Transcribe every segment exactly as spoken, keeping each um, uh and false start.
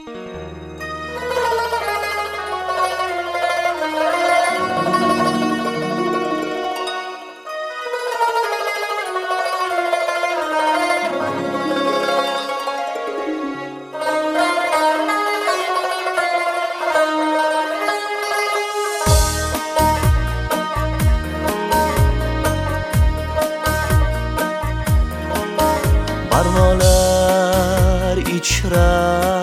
Barmolar ichra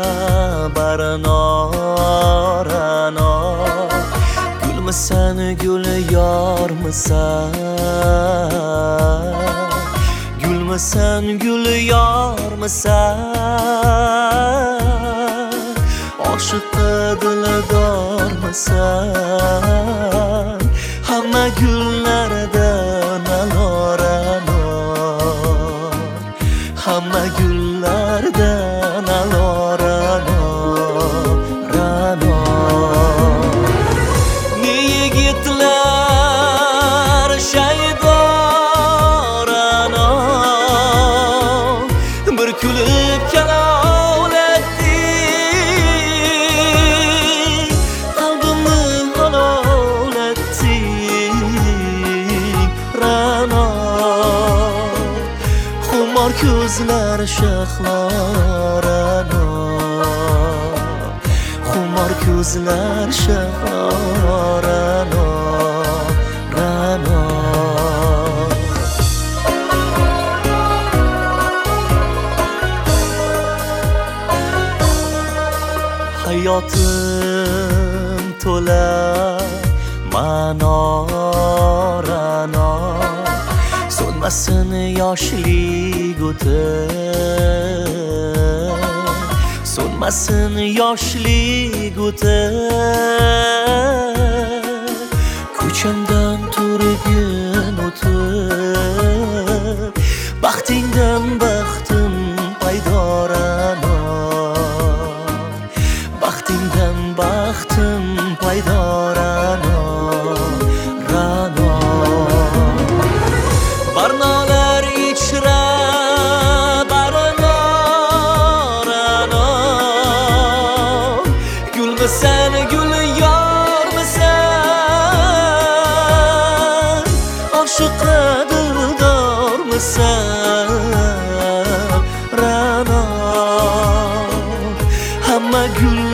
barnorano Gulmisan gul yormisan Gulmisan gul yormisan Oshiqqa dildormisan Hamma gullardan alorano Hamma gullardan alorano rano Ne yigitlar shaydorano Bir kulib kalovlatdi Qalbimni halovlatdi rano Xumor ko'zlar shahlarano Xumor ko'zlar shahlarano rano Hayotim to'la manorano So'nmasin yoshlik o'tib So'nmasin yoshlik o'tib Ko'chamdan turgin o'tib Baxtingdan baxtim paydorano Baxtingdan baxtim paydorano rano Barnolar ichra barnorano Gulmisan gul yormisan Oshiqqa dildormisan rano Hamma gul